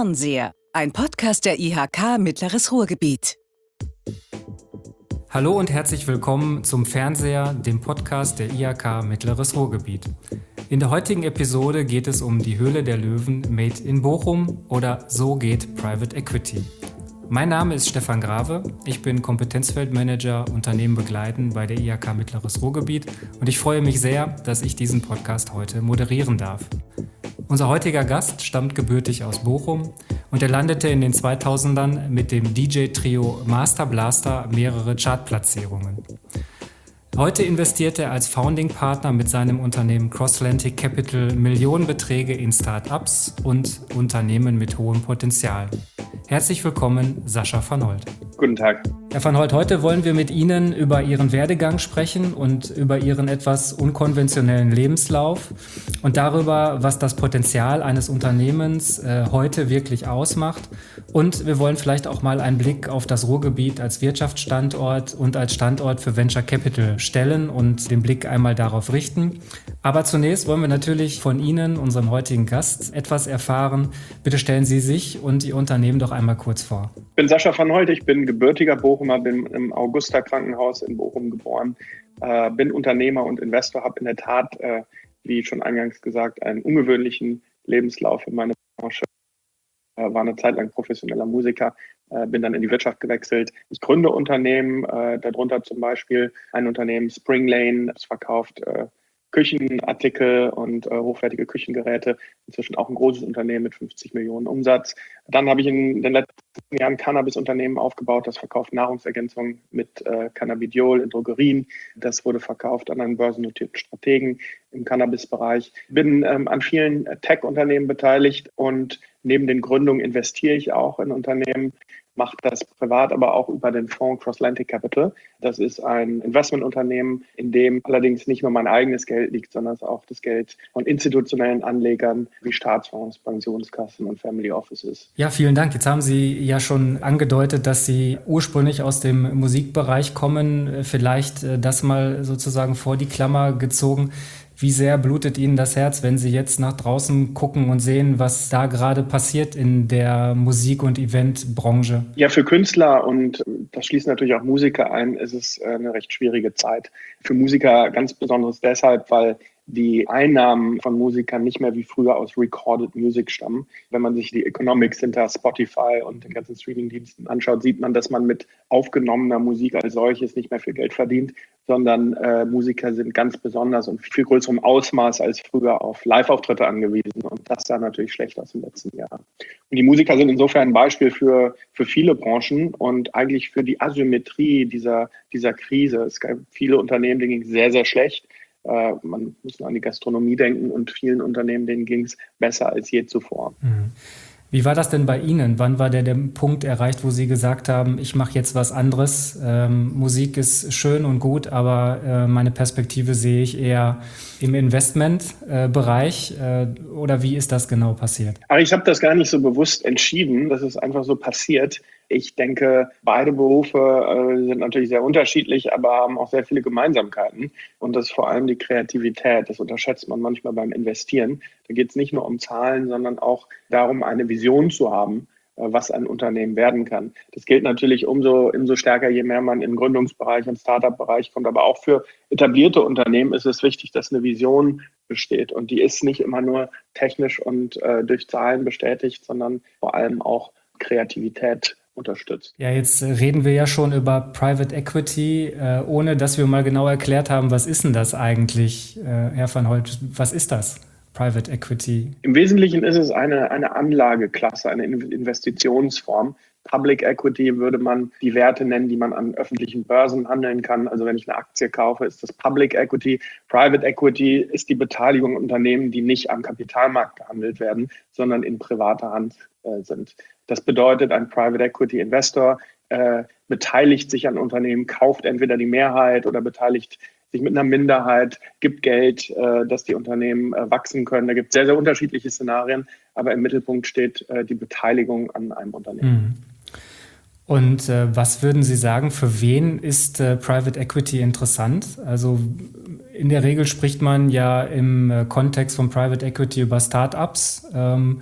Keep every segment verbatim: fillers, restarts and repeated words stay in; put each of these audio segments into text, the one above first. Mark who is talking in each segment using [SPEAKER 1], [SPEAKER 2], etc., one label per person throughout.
[SPEAKER 1] Fernseher, ein Podcast der I H K Mittleres Ruhrgebiet.
[SPEAKER 2] Hallo und herzlich willkommen zum Fernseher, dem Podcast der I H K Mittleres Ruhrgebiet. In der heutigen Episode geht es um die Höhle der Löwen Made in Bochum oder So geht Private Equity. Mein Name ist Stefan Grave, ich bin Kompetenzfeldmanager Unternehmen begleiten bei der I H K Mittleres Ruhrgebiet und ich freue mich sehr, dass ich diesen Podcast heute moderieren darf. Unser heutiger Gast stammt gebürtig aus Bochum und er landete in den zweitausendern mit dem D J-Trio Master Blaster mehrere Chartplatzierungen. Heute investiert er als Founding-Partner mit seinem Unternehmen Crossatlantic Capital Millionenbeträge in Start-ups und Unternehmen mit hohem Potenzial. Herzlich willkommen, Sascha van Holt.
[SPEAKER 3] Guten Tag.
[SPEAKER 2] Herr van Holt, heute wollen wir mit Ihnen über Ihren Werdegang sprechen und über Ihren etwas unkonventionellen Lebenslauf und darüber, was das Potenzial eines Unternehmens äh, heute wirklich ausmacht. Und wir wollen vielleicht auch mal einen Blick auf das Ruhrgebiet als Wirtschaftsstandort und als Standort für Venture Capital stellen und den Blick einmal darauf richten. Aber zunächst wollen wir natürlich von Ihnen, unserem heutigen Gast, etwas erfahren. Bitte stellen Sie sich und Ihr Unternehmen doch einmal kurz vor.
[SPEAKER 3] Ich bin Sascha van Holt, ich bin gebürtiger Bochumer, bin im Augusta-Krankenhaus in Bochum geboren, äh, bin Unternehmer und Investor, habe in der Tat, äh, wie schon eingangs gesagt, einen ungewöhnlichen Lebenslauf in meiner Branche. Äh, war eine Zeit lang professioneller Musiker, äh, bin dann in die Wirtschaft gewechselt. Ich gründe Unternehmen, äh, darunter zum Beispiel ein Unternehmen Spring Lane, das verkauft äh, Küchenartikel und äh, hochwertige Küchengeräte, inzwischen auch ein großes Unternehmen mit fünfzig Millionen Umsatz. Dann habe ich in den letzten Jahren ein Cannabis-Unternehmen aufgebaut, das verkauft Nahrungsergänzungen mit äh, Cannabidiol in Drogerien. Das wurde verkauft an einen börsennotierten Strategen im Cannabis-Bereich. Bin ähm, an vielen Tech-Unternehmen beteiligt und neben den Gründungen investiere ich auch in Unternehmen, mache das privat, aber auch über den Fonds Crossatlantic Capital. Das ist ein Investmentunternehmen, in dem allerdings nicht nur mein eigenes Geld liegt, sondern auch das Geld von institutionellen Anlegern wie Staatsfonds, Pensionskassen und Family Offices.
[SPEAKER 2] Ja, vielen Dank. Jetzt haben Sie ja schon angedeutet, dass Sie ursprünglich aus dem Musikbereich kommen. Vielleicht das mal sozusagen vor die Klammer gezogen. Wie sehr blutet Ihnen das Herz, wenn Sie jetzt nach draußen gucken und sehen, was da gerade passiert in der Musik- und Eventbranche?
[SPEAKER 3] Ja, für Künstler und das schließt natürlich auch Musiker ein, ist es eine recht schwierige Zeit. Für Musiker ganz besonders deshalb, weil die Einnahmen von Musikern nicht mehr wie früher aus Recorded Music stammen. Wenn man sich die Economics hinter Spotify und den ganzen Streamingdiensten anschaut, sieht man, dass man mit aufgenommener Musik als solches nicht mehr viel Geld verdient, sondern äh, Musiker sind ganz besonders und viel größerem Ausmaß als früher auf Live-Auftritte angewiesen. Und das sah natürlich schlecht aus im letzten Jahr. Und die Musiker sind insofern ein Beispiel für, für viele Branchen und eigentlich für die Asymmetrie dieser, dieser Krise. Es gab viele Unternehmen, denen ging es sehr, sehr schlecht. Uh, man muss nur an die Gastronomie denken und vielen Unternehmen, denen ging es besser als je zuvor.
[SPEAKER 2] Wie war das denn bei Ihnen? Wann war der, der Punkt erreicht, wo Sie gesagt haben, ich mache jetzt was anderes? Ähm, Musik ist schön und gut, aber äh, meine Perspektive sehe ich eher im Investmentbereich. Äh, äh, oder wie ist das genau passiert?
[SPEAKER 3] Aber ich habe das gar nicht so bewusst entschieden. Das ist einfach so passiert. Ich denke, beide Berufe äh, sind natürlich sehr unterschiedlich, aber haben auch sehr viele Gemeinsamkeiten. Und das ist vor allem die Kreativität. Das unterschätzt man manchmal beim Investieren. Da geht es nicht nur um Zahlen, sondern auch darum, eine Vision zu haben, äh, was ein Unternehmen werden kann. Das gilt natürlich umso, umso stärker, je mehr man im Gründungsbereich, im Startup-Bereich kommt. Aber auch für etablierte Unternehmen ist es wichtig, dass eine Vision besteht. Und die ist nicht immer nur technisch und äh, durch Zahlen bestätigt, sondern vor allem auch Kreativität unterstützt.
[SPEAKER 2] Ja, jetzt reden wir ja schon über Private Equity, äh, ohne dass wir mal genau erklärt haben, was ist denn das eigentlich, äh, Herr van Holt, was ist das, Private Equity?
[SPEAKER 3] Im Wesentlichen ist es eine, eine Anlageklasse, eine Investitionsform. Public Equity würde man die Werte nennen, die man an öffentlichen Börsen handeln kann. Also wenn ich eine Aktie kaufe, ist das Public Equity. Private Equity ist die Beteiligung an Unternehmen, die nicht am Kapitalmarkt gehandelt werden, sondern in privater Hand äh, sind. Das bedeutet, ein Private Equity Investor äh, beteiligt sich an Unternehmen, kauft entweder die Mehrheit oder beteiligt sich mit einer Minderheit, gibt Geld, äh, dass die Unternehmen äh, wachsen können. Da gibt es sehr, sehr unterschiedliche Szenarien, aber im Mittelpunkt steht äh, die Beteiligung an einem Unternehmen.
[SPEAKER 2] Mhm. Und äh, was würden Sie sagen, für wen ist äh, Private Equity interessant? Also in der Regel spricht man ja im äh, Kontext von Private Equity über Startups. Ähm,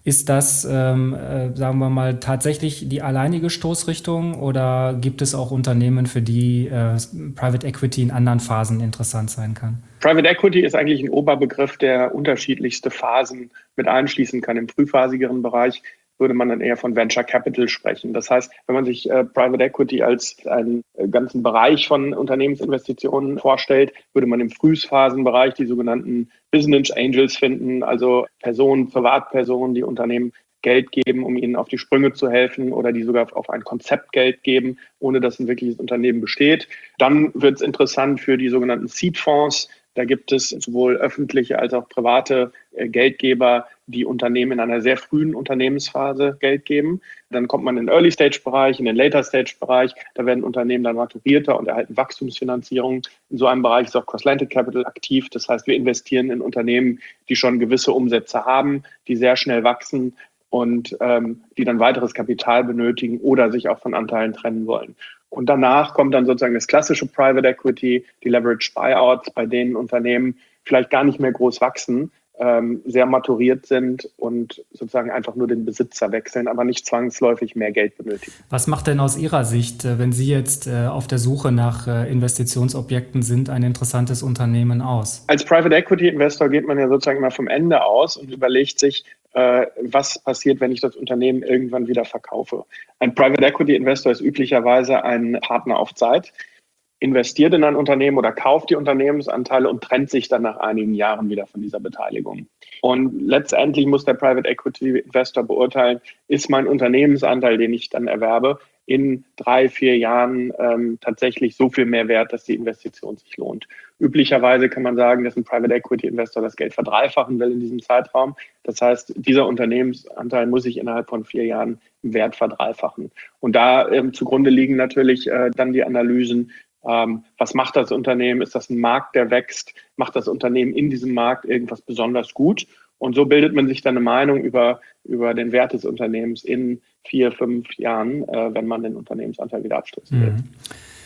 [SPEAKER 2] Ist das, ähm, äh, sagen wir mal, tatsächlich die alleinige Stoßrichtung oder gibt es auch Unternehmen, für die äh, Private Equity in anderen Phasen interessant sein kann?
[SPEAKER 3] Private Equity ist eigentlich ein Oberbegriff, der unterschiedlichste Phasen mit einschließen kann. Im frühphasigeren Bereich würde man dann eher von Venture Capital sprechen. Das heißt, wenn man sich äh, Private Equity als einen äh, ganzen Bereich von Unternehmensinvestitionen vorstellt, würde man im Frühphasenbereich die sogenannten Business Angels finden, also Personen, Privatpersonen, die Unternehmen Geld geben, um ihnen auf die Sprünge zu helfen oder die sogar auf ein Konzept Geld geben, ohne dass ein wirkliches Unternehmen besteht. Dann wird es interessant für die sogenannten Seed-Fonds. Da gibt es sowohl öffentliche als auch private äh, Geldgeber, die Unternehmen in einer sehr frühen Unternehmensphase Geld geben. Dann kommt man in den Early-Stage-Bereich, in den Later-Stage-Bereich. Da werden Unternehmen dann maturierter und erhalten Wachstumsfinanzierung. In so einem Bereich ist auch Cross-Atlantic Capital aktiv. Das heißt, wir investieren in Unternehmen, die schon gewisse Umsätze haben, die sehr schnell wachsen und ähm, die dann weiteres Kapital benötigen oder sich auch von Anteilen trennen wollen. Und danach kommt dann sozusagen das klassische Private Equity, die Leveraged Buyouts, bei denen Unternehmen vielleicht gar nicht mehr groß wachsen, ähm, sehr maturiert sind und sozusagen einfach nur den Besitzer wechseln, aber nicht zwangsläufig mehr Geld benötigen.
[SPEAKER 2] Was macht denn aus Ihrer Sicht, wenn Sie jetzt äh, auf der Suche nach äh, Investitionsobjekten sind, ein interessantes Unternehmen aus?
[SPEAKER 3] Als Private Equity Investor geht man ja sozusagen immer vom Ende aus und überlegt sich, äh, was passiert, wenn ich das Unternehmen irgendwann wieder verkaufe. Ein Private Equity Investor ist üblicherweise ein Partner auf Zeit, investiert in ein Unternehmen oder kauft die Unternehmensanteile und trennt sich dann nach einigen Jahren wieder von dieser Beteiligung. Und letztendlich muss der Private Equity Investor beurteilen, ist mein Unternehmensanteil, den ich dann erwerbe, in drei, vier Jahren ähm, tatsächlich so viel mehr wert, dass die Investition sich lohnt. Üblicherweise kann man sagen, dass ein Private Equity Investor das Geld verdreifachen will in diesem Zeitraum. Das heißt, dieser Unternehmensanteil muss sich innerhalb von vier Jahren im Wert verdreifachen. Und da ähm, zugrunde liegen natürlich äh, dann die Analysen, Ähm, was macht das Unternehmen? Ist das ein Markt, der wächst? Macht das Unternehmen in diesem Markt irgendwas besonders gut? Und so bildet man sich dann eine Meinung über, über den Wert des Unternehmens in vier, fünf Jahren, äh, wenn man den Unternehmensanteil wieder abstoßen will.
[SPEAKER 2] Mhm.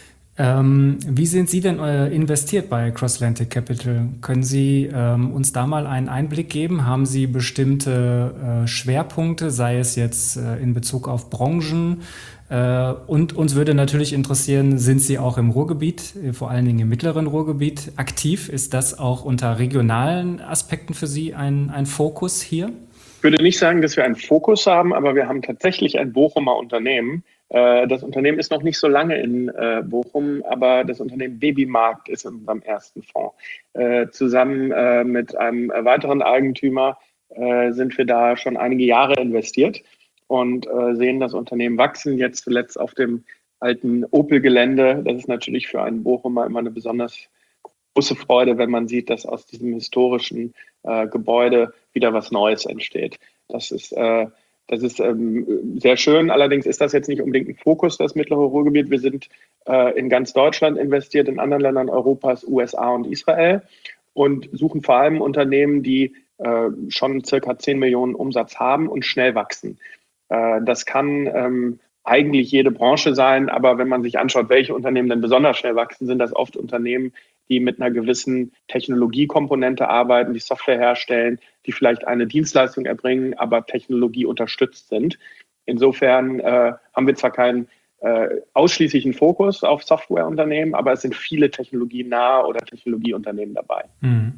[SPEAKER 2] Ähm, wie sind Sie denn äh, investiert bei Cross-Atlantic Capital? Können Sie ähm, uns da mal einen Einblick geben? Haben Sie bestimmte äh, Schwerpunkte, sei es jetzt äh, in Bezug auf Branchen? Äh, und uns würde natürlich interessieren, sind Sie auch im Ruhrgebiet, äh, vor allen Dingen im mittleren Ruhrgebiet, aktiv? Ist das auch unter regionalen Aspekten für Sie ein, ein Fokus hier?
[SPEAKER 3] Ich würde nicht sagen, dass wir einen Fokus haben, aber wir haben tatsächlich ein Bochumer Unternehmen. Das Unternehmen ist noch nicht so lange in Bochum, aber das Unternehmen Babymarkt ist in unserem ersten Fonds. Zusammen mit einem weiteren Eigentümer sind wir da schon einige Jahre investiert und sehen das Unternehmen wachsen, jetzt zuletzt auf dem alten Opel-Gelände. Das ist natürlich für einen Bochumer immer eine besonders große Freude, wenn man sieht, dass aus diesem historischen äh, Gebäude wieder was Neues entsteht. Das ist, äh, das ist ähm, sehr schön. Allerdings ist das jetzt nicht unbedingt ein Fokus, das mittlere Ruhrgebiet. Wir sind äh, in ganz Deutschland investiert, in anderen Ländern Europas, U S A und Israel und suchen vor allem Unternehmen, die äh, schon circa zehn Millionen Umsatz haben und schnell wachsen. Äh, das kann ähm, eigentlich jede Branche sein, aber wenn man sich anschaut, welche Unternehmen denn besonders schnell wachsen, sind das oft Unternehmen, die mit einer gewissen Technologiekomponente arbeiten, die Software herstellen, die vielleicht eine Dienstleistung erbringen, aber Technologie unterstützt sind. Insofern äh, haben wir zwar keinen äh, ausschließlichen Fokus auf Softwareunternehmen, aber es sind viele technologienahe oder Technologieunternehmen dabei.
[SPEAKER 2] Mhm.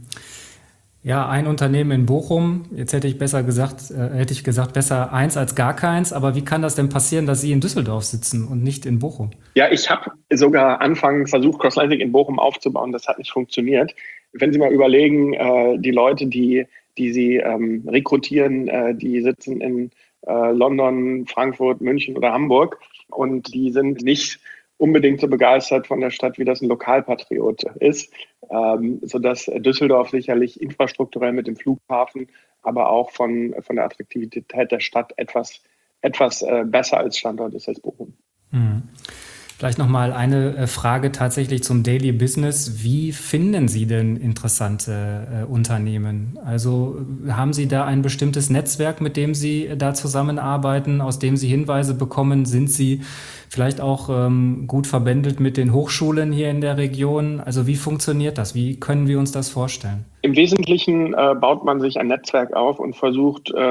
[SPEAKER 2] Ja, ein Unternehmen in Bochum, jetzt hätte ich besser gesagt, äh, hätte ich gesagt, besser eins als gar keins, aber wie kann das denn passieren, dass Sie in Düsseldorf sitzen und nicht in Bochum?
[SPEAKER 3] Ja, ich habe sogar anfangs versucht, Cross-Atlantic in Bochum aufzubauen, das hat nicht funktioniert. Wenn Sie mal überlegen, äh, die Leute, die, die Sie ähm, rekrutieren, äh, die sitzen in äh, London, Frankfurt, München oder Hamburg und die sind nicht unbedingt so begeistert von der Stadt, wie das ein Lokalpatriot ist, ähm, sodass Düsseldorf sicherlich infrastrukturell mit dem Flughafen, aber auch von, von der Attraktivität der Stadt etwas, etwas äh, besser als Standort ist als Bochum.
[SPEAKER 2] Hm. Vielleicht nochmal eine Frage tatsächlich zum Daily Business. Wie finden Sie denn interessante äh, Unternehmen? Also haben Sie da ein bestimmtes Netzwerk, mit dem Sie da zusammenarbeiten, aus dem Sie Hinweise bekommen? Sind Sie vielleicht auch ähm, gut verbändelt mit den Hochschulen hier in der Region? Also wie funktioniert das? Wie können wir uns das vorstellen?
[SPEAKER 3] Im Wesentlichen äh, baut man sich ein Netzwerk auf und versucht, äh,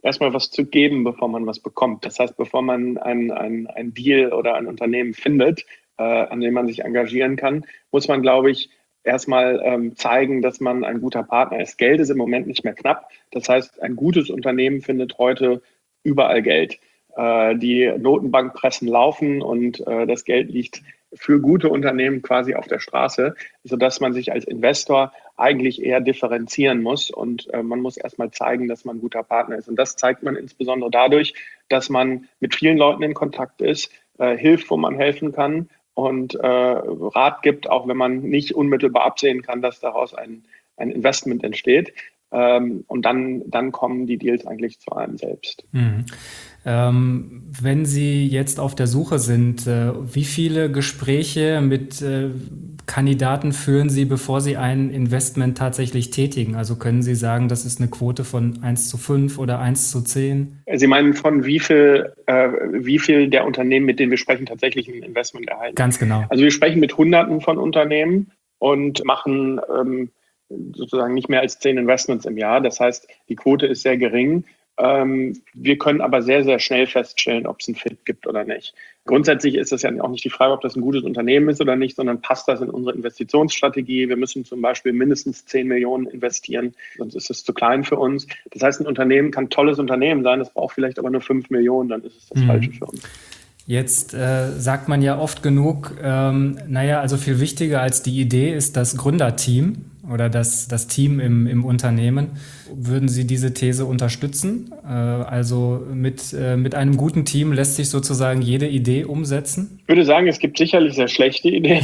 [SPEAKER 3] erstmal was zu geben, bevor man was bekommt. Das heißt, bevor man ein, ein, ein Deal oder ein Unternehmen findet, äh, an dem man sich engagieren kann, muss man, glaube ich, erstmal ähm, zeigen, dass man ein guter Partner ist. Geld ist im Moment nicht mehr knapp. Das heißt, ein gutes Unternehmen findet heute überall Geld. Äh, die Notenbankpressen laufen und äh, das Geld liegt für gute Unternehmen quasi auf der Straße, sodass man sich als Investor eigentlich eher differenzieren muss und äh, man muss erstmal zeigen, dass man ein guter Partner ist. Und das zeigt man insbesondere dadurch, dass man mit vielen Leuten in Kontakt ist, äh, hilft, wo man helfen kann und äh, Rat gibt, auch wenn man nicht unmittelbar absehen kann, dass daraus ein, ein Investment entsteht. Ähm, und dann, dann kommen die Deals eigentlich zu einem selbst.
[SPEAKER 2] Mhm. Ähm, wenn Sie jetzt auf der Suche sind, äh, wie viele Gespräche mit äh, Kandidaten führen Sie, bevor Sie ein Investment tatsächlich tätigen? Also können Sie sagen, das ist eine Quote von eins zu fünf oder eins zu zehn?
[SPEAKER 3] Sie meinen von wie viel, äh, wie viel der Unternehmen, mit denen wir sprechen, tatsächlich ein Investment erhalten?
[SPEAKER 2] Ganz genau.
[SPEAKER 3] Also wir sprechen mit Hunderten von Unternehmen und machen ähm, sozusagen nicht mehr als zehn Investments im Jahr. Das heißt, die Quote ist sehr gering. Ähm, wir können aber sehr, sehr schnell feststellen, ob es einen Fit gibt oder nicht. Grundsätzlich ist es ja auch nicht die Frage, ob das ein gutes Unternehmen ist oder nicht, sondern passt das in unsere Investitionsstrategie. Wir müssen zum Beispiel mindestens zehn Millionen investieren, sonst ist es zu klein für uns. Das heißt, ein Unternehmen kann ein tolles Unternehmen sein, das braucht vielleicht aber nur fünf Millionen, dann ist es das mhm. Falsche für uns.
[SPEAKER 2] Jetzt äh, sagt man ja oft genug, ähm, naja, also viel wichtiger als die Idee ist das Gründerteam oder das, das Team im, im Unternehmen. Würden Sie diese These unterstützen? Äh, also mit, äh, mit einem guten Team lässt sich sozusagen jede Idee umsetzen?
[SPEAKER 3] Ich würde sagen, es gibt sicherlich sehr schlechte Ideen.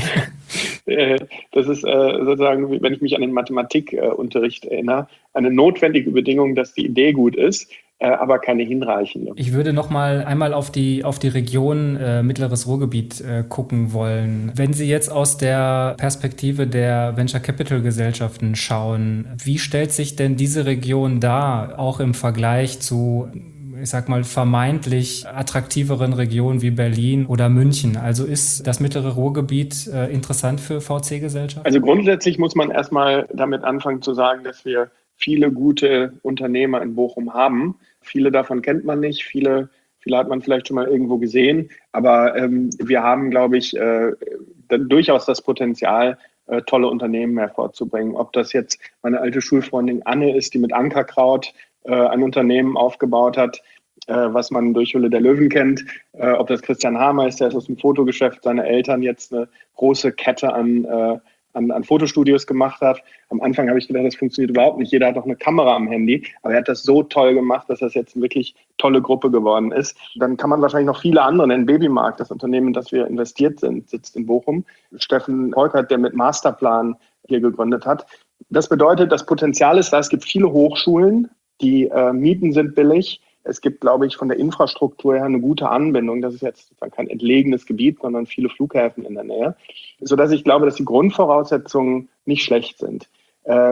[SPEAKER 3] Das ist äh, sozusagen, wenn ich mich an den Mathematikunterricht äh, erinnere, eine notwendige Bedingung, dass die Idee gut ist, äh, aber keine hinreichende.
[SPEAKER 2] Ich würde noch mal einmal auf die, auf die Region äh, Mittleres Ruhrgebiet äh, gucken wollen. Wenn Sie jetzt aus der Perspektive der Venture Capital Gesellschaften schauen, wie stellt sich denn diese Region dar, auch im Vergleich zu, ich sag mal, vermeintlich attraktiveren Regionen wie Berlin oder München? Also ist das mittlere Ruhrgebiet äh, interessant für V C-Gesellschaften?
[SPEAKER 3] Also grundsätzlich muss man erstmal damit anfangen zu sagen, dass wir viele gute Unternehmer in Bochum haben. Viele davon kennt man nicht, viele, viele hat man vielleicht schon mal irgendwo gesehen. Aber ähm, wir haben, glaube ich, äh, durchaus das Potenzial, äh, tolle Unternehmen hervorzubringen. Ob das jetzt meine alte Schulfreundin Anne ist, die mit Ankerkraut äh, ein Unternehmen aufgebaut hat, äh, was man durch Höhle der Löwen kennt. Äh, ob das Christian Hamer ist, der ist aus dem Fotogeschäft, seine Eltern jetzt eine große Kette an äh, An, an Fotostudios gemacht hat. Am Anfang habe ich gedacht, das funktioniert überhaupt nicht. Jeder hat doch eine Kamera am Handy. Aber er hat das so toll gemacht, dass das jetzt eine wirklich tolle Gruppe geworden ist. Dann kann man wahrscheinlich noch viele andere nennen. Babymarkt, das Unternehmen, in das wir investiert sind, sitzt in Bochum. Steffen Volkert, der mit Masterplan hier gegründet hat. Das bedeutet, das Potenzial ist da. Es gibt viele Hochschulen. Die äh, Mieten sind billig. Es gibt, glaube ich, von der Infrastruktur her eine gute Anbindung. Das ist jetzt kein entlegenes Gebiet, sondern viele Flughäfen in der Nähe, sodass ich glaube, dass die Grundvoraussetzungen nicht schlecht sind. Äh,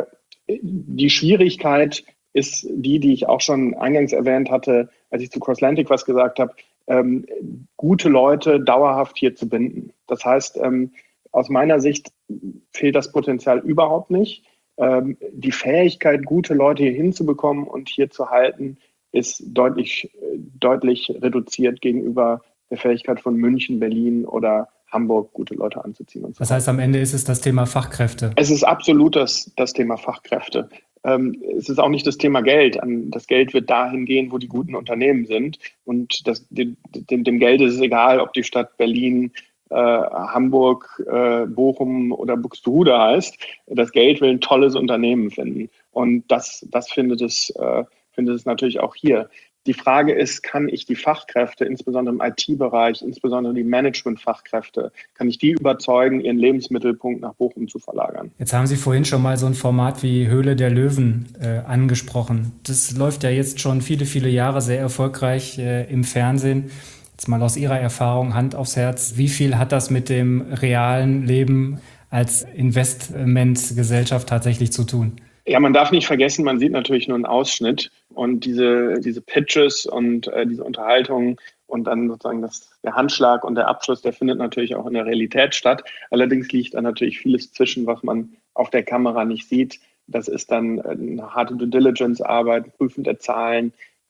[SPEAKER 3] die Schwierigkeit ist die, die ich auch schon eingangs erwähnt hatte, als ich zu Crosslantic was gesagt habe, ähm, gute Leute dauerhaft hier zu binden. Das heißt, ähm, aus meiner Sicht fehlt das Potenzial überhaupt nicht. Ähm, die Fähigkeit, gute Leute hier hinzubekommen und hier zu halten, ist deutlich, deutlich reduziert gegenüber der Fähigkeit von München, Berlin oder Hamburg, gute Leute anzuziehen. Und so.
[SPEAKER 2] Das heißt, am Ende ist es das Thema Fachkräfte.
[SPEAKER 3] Es ist absolut das, das Thema Fachkräfte. Ähm, es ist auch nicht das Thema Geld. Das Geld wird dahin gehen, wo die guten Unternehmen sind. Und das, dem, dem, dem Geld ist es egal, ob die Stadt Berlin, äh, Hamburg, äh, Bochum oder Buxtehude heißt. Das Geld will ein tolles Unternehmen finden. Und das, das findet es äh, findet es natürlich auch hier. Die Frage ist, kann ich die Fachkräfte, insbesondere im I T-Bereich, insbesondere die Management-Fachkräfte, kann ich die überzeugen, ihren Lebensmittelpunkt nach Bochum zu verlagern?
[SPEAKER 2] Jetzt haben Sie vorhin schon mal so ein Format wie Höhle der Löwen äh, angesprochen. Das läuft ja jetzt schon viele, viele Jahre sehr erfolgreich äh, im Fernsehen. Jetzt mal aus Ihrer Erfahrung, Hand aufs Herz, wie viel hat das mit dem realen Leben als Investmentgesellschaft tatsächlich zu tun?
[SPEAKER 3] Ja, man darf nicht vergessen, man sieht natürlich nur einen Ausschnitt und diese, diese Pitches und äh, diese Unterhaltungen und dann sozusagen das, der Handschlag und der Abschluss, der findet natürlich auch in der Realität statt. Allerdings liegt da natürlich vieles zwischen, was man auf der Kamera nicht sieht. Das ist dann eine harte Due Diligence-Arbeit, Prüfen der Zahlen,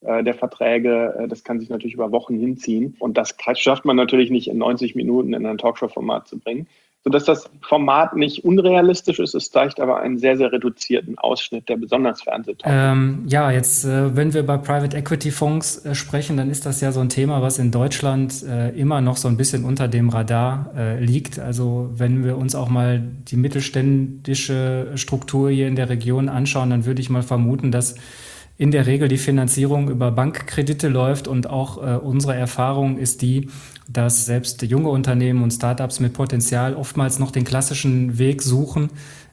[SPEAKER 3] äh, der Verträge. Äh, das kann sich natürlich über Wochen hinziehen. Und das schafft man natürlich nicht in neunzig Minuten in ein Talkshow-Format zu bringen. Sodass das Format nicht unrealistisch ist, es zeigt aber einen sehr, sehr reduzierten Ausschnitt der besonders Fernsehtalk.
[SPEAKER 2] Ähm, ja, jetzt, äh, wenn wir bei Private Equity Fonds äh, sprechen, dann ist das ja so ein Thema, was in Deutschland äh, immer noch so ein bisschen unter dem Radar äh, liegt. Also wenn wir uns auch mal die mittelständische Struktur hier in der Region anschauen, dann würde ich mal vermuten, dass in der Regel die Finanzierung über Bankkredite läuft und auch äh, unsere Erfahrung ist die, dass selbst junge Unternehmen und Startups mit Potenzial oftmals noch den klassischen Weg suchen,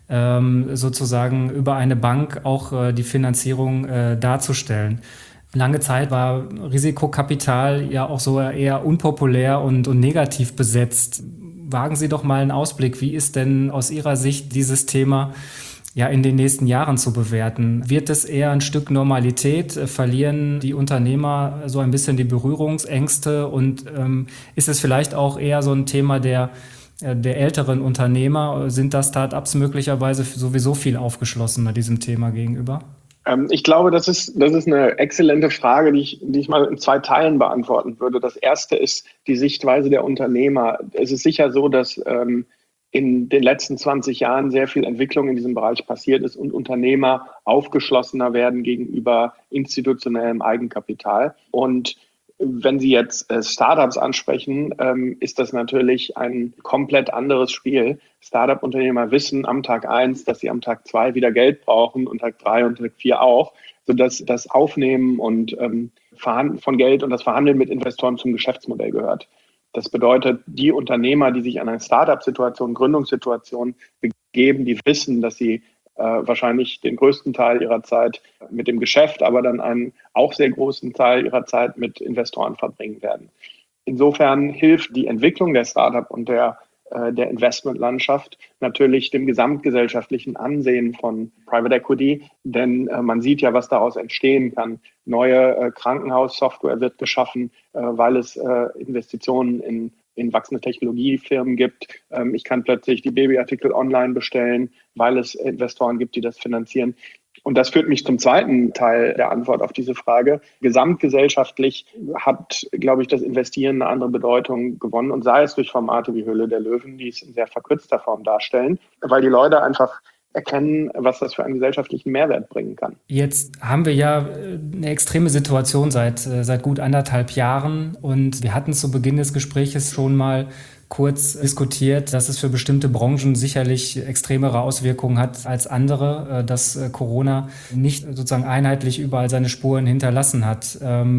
[SPEAKER 2] ähm, sozusagen über eine Bank auch äh, die Finanzierung äh, darzustellen. Lange Zeit war Risikokapital ja auch so eher unpopulär und, und negativ besetzt. Wagen Sie doch mal einen Ausblick. Wie ist denn aus Ihrer Sicht dieses Thema ja in den nächsten Jahren zu bewerten? Wird es eher ein Stück Normalität? Verlieren die Unternehmer so ein bisschen die Berührungsängste? Und ähm, ist es vielleicht auch eher so ein Thema der, der älteren Unternehmer? Sind da Start-ups möglicherweise sowieso viel aufgeschlossener diesem Thema gegenüber?
[SPEAKER 3] Ähm, ich glaube, das ist, das ist eine exzellente Frage, die ich, die ich mal in zwei Teilen beantworten würde. Das erste ist die Sichtweise der Unternehmer. Es ist sicher so, dass ähm, in den letzten zwanzig Jahren sehr viel Entwicklung in diesem Bereich passiert ist und Unternehmer aufgeschlossener werden gegenüber institutionellem Eigenkapital. Und wenn Sie jetzt äh, Startups ansprechen, ähm, ist das natürlich ein komplett anderes Spiel. Startup-Unternehmer wissen am Tag eins, dass sie am Tag zwei wieder Geld brauchen und Tag drei und Tag vier auch, sodass das Aufnehmen und ähm, Verhandeln von Geld und das Verhandeln mit Investoren zum Geschäftsmodell gehört. Das bedeutet, die Unternehmer, die sich an eine Startup-Situation, Gründungssituation begeben, die wissen, dass sie äh, wahrscheinlich den größten Teil ihrer Zeit mit dem Geschäft, aber dann einen auch sehr großen Teil ihrer Zeit mit Investoren verbringen werden. Insofern hilft die Entwicklung der Startup und der, äh, der Investmentlandschaft natürlich dem gesamtgesellschaftlichen Ansehen von Private Equity, denn äh, man sieht ja, was daraus entstehen kann. Neue äh, Krankenhaussoftware wird geschaffen, äh, weil es äh, Investitionen in, in wachsende Technologiefirmen gibt. Ähm, ich kann plötzlich die Babyartikel online bestellen, weil es Investoren gibt, die das finanzieren. Und das führt mich zum zweiten Teil der Antwort auf diese Frage. Gesamtgesellschaftlich hat, glaube ich, das Investieren eine andere Bedeutung gewonnen und sei es durch Formate wie Höhle der Löwen, die es in sehr verkürzter Form darstellen, weil die Leute einfach erkennen, was das für einen gesellschaftlichen Mehrwert bringen kann.
[SPEAKER 2] Jetzt haben wir ja eine extreme Situation seit, seit gut anderthalb Jahren und wir hatten zu Beginn des Gespräches schon mal kurz diskutiert, dass es für bestimmte Branchen sicherlich extremere Auswirkungen hat als andere, dass Corona nicht sozusagen einheitlich überall seine Spuren hinterlassen hat.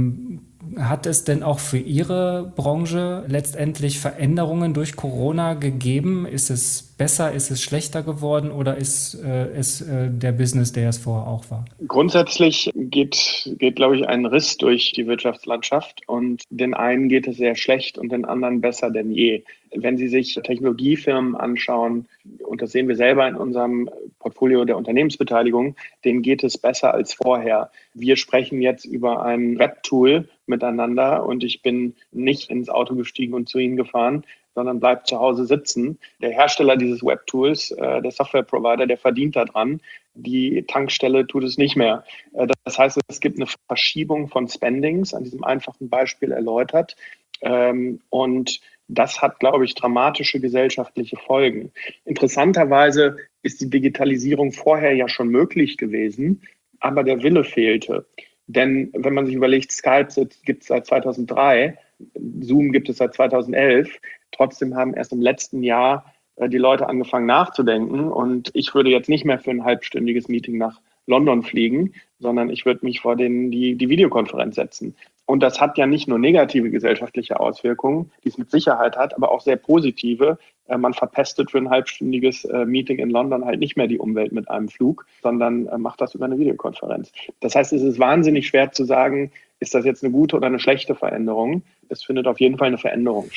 [SPEAKER 2] Hat es denn auch für Ihre Branche letztendlich Veränderungen durch Corona gegeben? Ist es besser, ist es schlechter geworden oder ist äh, es äh, der Business, der es vorher auch war?
[SPEAKER 3] Grundsätzlich geht, geht, glaube ich, ein Riss durch die Wirtschaftslandschaft und den einen geht es sehr schlecht und den anderen besser denn je. Wenn Sie sich Technologiefirmen anschauen, und das sehen wir selber in unserem Portfolio der Unternehmensbeteiligung, denen geht es besser als vorher. Wir sprechen jetzt über ein Webtool miteinander und ich bin nicht ins Auto gestiegen und zu Ihnen gefahren, sondern bleibt zu Hause sitzen. Der Hersteller dieses Webtools, äh, der Softwareprovider, der verdient daran. Die Tankstelle tut es nicht mehr. Äh, das heißt, es gibt eine Verschiebung von Spendings, an diesem einfachen Beispiel erläutert. Ähm, und das hat, glaube ich, dramatische gesellschaftliche Folgen. Interessanterweise ist die Digitalisierung vorher ja schon möglich gewesen, aber der Wille fehlte. Denn wenn man sich überlegt, Skype gibt es seit zweitausenddrei, Zoom gibt es seit zweitausendelf, trotzdem haben erst im letzten Jahr äh, die Leute angefangen nachzudenken und ich würde jetzt nicht mehr für ein halbstündiges Meeting nach London fliegen, sondern ich würde mich vor den, die, die Videokonferenz setzen. Und das hat ja nicht nur negative gesellschaftliche Auswirkungen, die es mit Sicherheit hat, aber auch sehr positive. Äh, man verpestet für ein halbstündiges äh, Meeting in London halt nicht mehr die Umwelt mit einem Flug, sondern äh, macht das über eine Videokonferenz. Das heißt, es ist wahnsinnig schwer zu sagen, ist das jetzt eine gute oder eine schlechte Veränderung? Es findet auf jeden Fall eine Veränderung statt.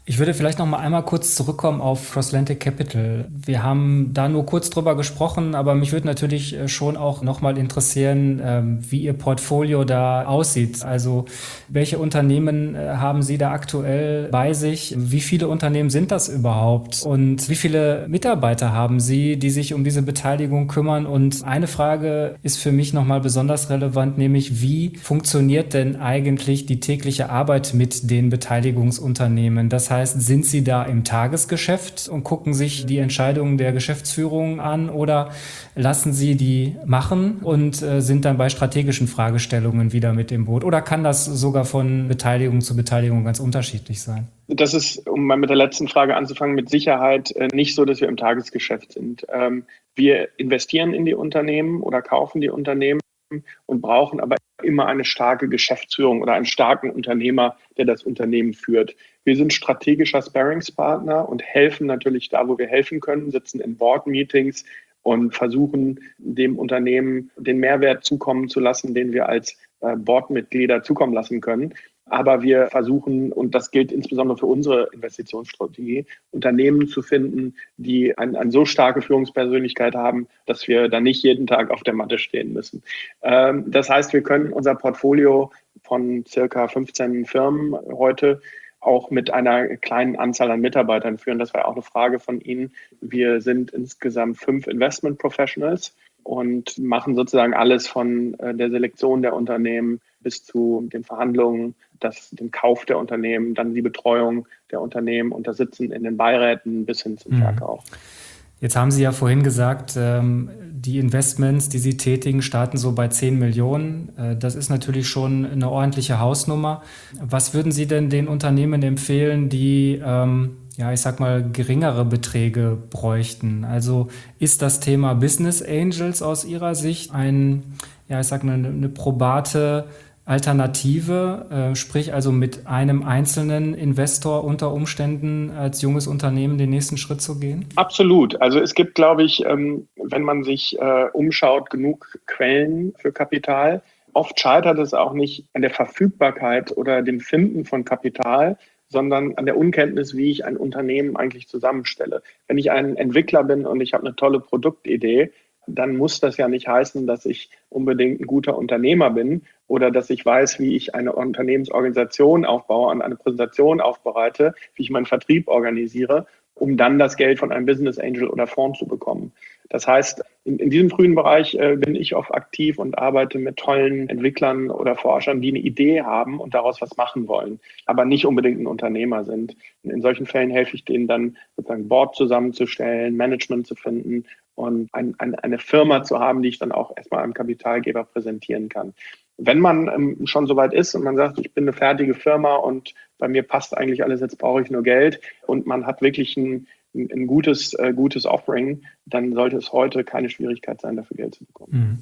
[SPEAKER 2] Ich würde vielleicht noch mal einmal kurz zurückkommen auf Crosslantic Capital. Wir haben da nur kurz drüber gesprochen, aber mich würde natürlich schon auch noch mal interessieren, wie Ihr Portfolio da aussieht. Also welche Unternehmen haben Sie da aktuell bei sich? Wie viele Unternehmen sind das überhaupt? Und wie viele Mitarbeiter haben Sie, die sich um diese Beteiligung kümmern? Und eine Frage ist für mich noch mal besonders relevant, nämlich wie funktioniert denn eigentlich die tägliche Arbeit mit den Beteiligungsunternehmen? Das heißt, heißt, sind Sie da im Tagesgeschäft und gucken sich die Entscheidungen der Geschäftsführung an oder lassen Sie die machen und äh, sind dann bei strategischen Fragestellungen wieder mit im Boot? Oder kann das sogar von Beteiligung zu Beteiligung ganz unterschiedlich sein?
[SPEAKER 3] Das ist, um mal mit der letzten Frage anzufangen, mit Sicherheit äh, nicht so, dass wir im Tagesgeschäft sind. Ähm, wir investieren in die Unternehmen oder kaufen die Unternehmen und brauchen aber immer eine starke Geschäftsführung oder einen starken Unternehmer, der das Unternehmen führt. Wir sind strategischer Sparringspartner und helfen natürlich da, wo wir helfen können, sitzen in Board-Meetings und versuchen, dem Unternehmen den Mehrwert zukommen zu lassen, den wir als äh, Boardmitglieder zukommen lassen können. Aber wir versuchen, und das gilt insbesondere für unsere Investitionsstrategie, Unternehmen zu finden, die ein, eine so starke Führungspersönlichkeit haben, dass wir da nicht jeden Tag auf der Matte stehen müssen. Ähm, das heißt, wir können unser Portfolio von circa fünfzehn Firmen heute auch mit einer kleinen Anzahl an Mitarbeitern führen. Das war auch eine Frage von Ihnen. Wir sind insgesamt fünf Investment Professionals und machen sozusagen alles von der Selektion der Unternehmen bis zu den Verhandlungen, das, den Kauf der Unternehmen, dann die Betreuung der Unternehmen und das Sitzen in den Beiräten bis hin zum Verkauf.
[SPEAKER 2] Jetzt haben Sie ja vorhin gesagt, die Investments, die Sie tätigen, starten so bei zehn Millionen. Das ist natürlich schon eine ordentliche Hausnummer. Was würden Sie denn den Unternehmen empfehlen, die, ja, ich sag mal, geringere Beträge bräuchten? Also ist das Thema Business Angels aus Ihrer Sicht ein, ja, ich sag mal, eine, eine probate Alternative, äh, sprich also mit einem einzelnen Investor unter Umständen als junges Unternehmen den nächsten Schritt zu gehen?
[SPEAKER 3] Absolut. Also es gibt, glaube ich, ähm, wenn man sich äh, umschaut, genug Quellen für Kapital. Oft scheitert es auch nicht an der Verfügbarkeit oder dem Finden von Kapital, sondern an der Unkenntnis, wie ich ein Unternehmen eigentlich zusammenstelle. Wenn ich ein Entwickler bin und ich habe eine tolle Produktidee, dann muss das ja nicht heißen, dass ich unbedingt ein guter Unternehmer bin oder dass ich weiß, wie ich eine Unternehmensorganisation aufbaue und eine Präsentation aufbereite, wie ich meinen Vertrieb organisiere, um dann das Geld von einem Business Angel oder Fonds zu bekommen. Das heißt, in, in diesem frühen Bereich äh, bin ich oft aktiv und arbeite mit tollen Entwicklern oder Forschern, die eine Idee haben und daraus was machen wollen, aber nicht unbedingt ein Unternehmer sind. Und in solchen Fällen helfe ich denen dann, sozusagen Board zusammenzustellen, Management zu finden und ein, ein, eine Firma zu haben, die ich dann auch erstmal einem Kapitalgeber präsentieren kann. Wenn man ähm, schon soweit ist und man sagt, ich bin eine fertige Firma und bei mir passt eigentlich alles, jetzt brauche ich nur Geld und man hat wirklich ein, ein, ein gutes, äh, gutes Offering, dann sollte es heute keine Schwierigkeit sein, dafür Geld zu bekommen.
[SPEAKER 2] Mhm.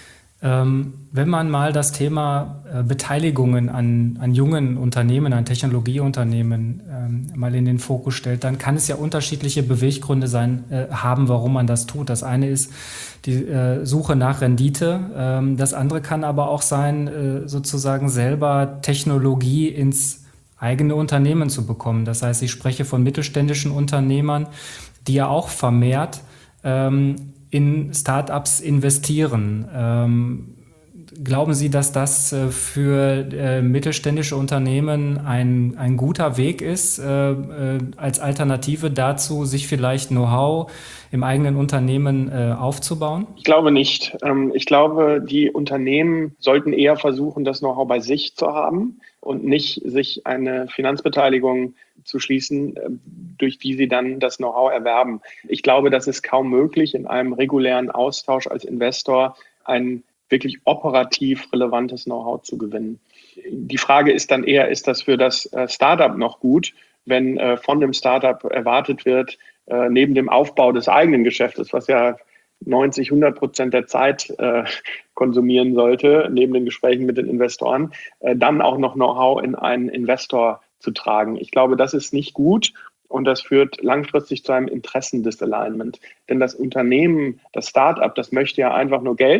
[SPEAKER 2] Ähm, wenn man mal das Thema äh, Beteiligungen an, an jungen Unternehmen, an Technologieunternehmen ähm, mal in den Fokus stellt, dann kann es ja unterschiedliche Beweggründe sein, äh, haben, warum man das tut. Das eine ist die äh, Suche nach Rendite. Ähm, das andere kann aber auch sein, äh, sozusagen selber Technologie ins eigene Unternehmen zu bekommen. Das heißt, ich spreche von mittelständischen Unternehmern, die ja auch vermehrt ähm, in Startups investieren. Ähm, glauben Sie, dass das äh, für äh, mittelständische Unternehmen ein, ein guter Weg ist, äh, äh, als Alternative dazu, sich vielleicht Know-how im eigenen Unternehmen äh, aufzubauen?
[SPEAKER 3] Ich glaube nicht. Ähm, ich glaube, die Unternehmen sollten eher versuchen, das Know-how bei sich zu haben und nicht sich eine Finanzbeteiligung zu schließen, durch die sie dann das Know-how erwerben. Ich glaube, das ist kaum möglich, in einem regulären Austausch als Investor ein wirklich operativ relevantes Know-how zu gewinnen. Die Frage ist dann eher, ist das für das Startup noch gut, wenn von dem Startup erwartet wird, neben dem Aufbau des eigenen Geschäftes, was ja neunzig, hundert Prozent der Zeit äh, konsumieren sollte, neben den Gesprächen mit den Investoren, äh, dann auch noch Know-how in einen Investor zu tragen. Ich glaube, das ist nicht gut und das führt langfristig zu einem Interessendisalignment. Denn das Unternehmen, das Start-up, das möchte ja einfach nur Geld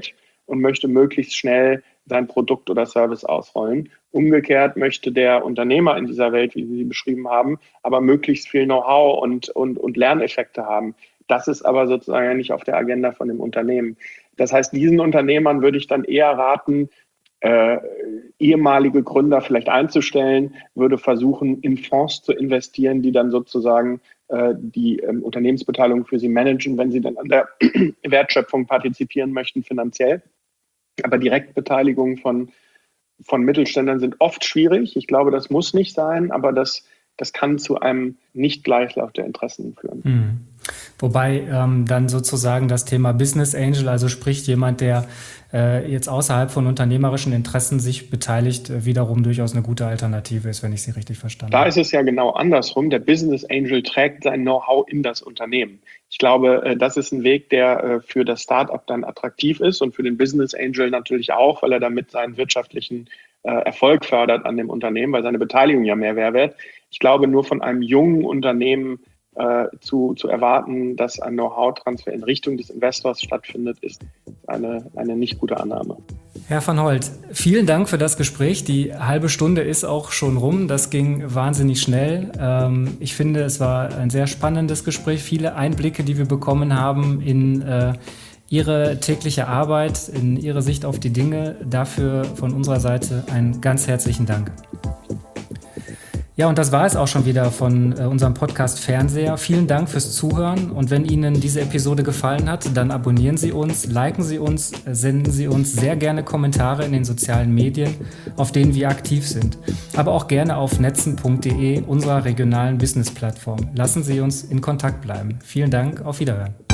[SPEAKER 3] und möchte möglichst schnell sein Produkt oder Service ausrollen. Umgekehrt möchte der Unternehmer in dieser Welt, wie Sie sie beschrieben haben, aber möglichst viel Know-how und, und, und Lerneffekte haben. Das ist aber sozusagen nicht auf der Agenda von dem Unternehmen. Das heißt, diesen Unternehmern würde ich dann eher raten, äh, ehemalige Gründer vielleicht einzustellen, würde versuchen, in Fonds zu investieren, die dann sozusagen äh, die ähm, Unternehmensbeteiligung für sie managen, wenn sie dann an der Wertschöpfung partizipieren möchten finanziell. Aber Direktbeteiligung von, von Mittelständlern sind oft schwierig. Ich glaube, das muss nicht sein, aber das, das kann zu einem Nicht-Gleichlauf der Interessen führen.
[SPEAKER 2] Mhm. Wobei ähm, dann sozusagen das Thema Business Angel, also sprich jemand, der äh, jetzt außerhalb von unternehmerischen Interessen sich beteiligt, äh, wiederum durchaus eine gute Alternative ist, wenn ich Sie richtig verstanden
[SPEAKER 3] da
[SPEAKER 2] habe.
[SPEAKER 3] Da ist es ja genau andersrum. Der Business Angel trägt sein Know-how in das Unternehmen. Ich glaube, äh, das ist ein Weg, der äh, für das Startup dann attraktiv ist und für den Business Angel natürlich auch, weil er damit seinen wirtschaftlichen äh, Erfolg fördert an dem Unternehmen, weil seine Beteiligung ja mehr Mehrwert. Ich glaube, nur von einem jungen Unternehmen Äh, zu, zu erwarten, dass ein Know-how-Transfer in Richtung des Investors stattfindet, ist eine, eine nicht gute Annahme.
[SPEAKER 2] Herr van Holt, vielen Dank für das Gespräch. Die halbe Stunde ist auch schon rum. Das ging wahnsinnig schnell. Ähm, ich finde, es war ein sehr spannendes Gespräch. Viele Einblicke, die wir bekommen haben in äh, Ihre tägliche Arbeit, in Ihre Sicht auf die Dinge. Dafür von unserer Seite einen ganz herzlichen Dank. Ja, und das war es auch schon wieder von äh, unserem Podcast Fernseher. Vielen Dank fürs Zuhören und wenn Ihnen diese Episode gefallen hat, dann abonnieren Sie uns, liken Sie uns, äh, senden Sie uns sehr gerne Kommentare in den sozialen Medien, auf denen wir aktiv sind. Aber auch gerne auf netzen punkt de, unserer regionalen Business-Plattform. Lassen Sie uns in Kontakt bleiben. Vielen Dank, auf Wiederhören.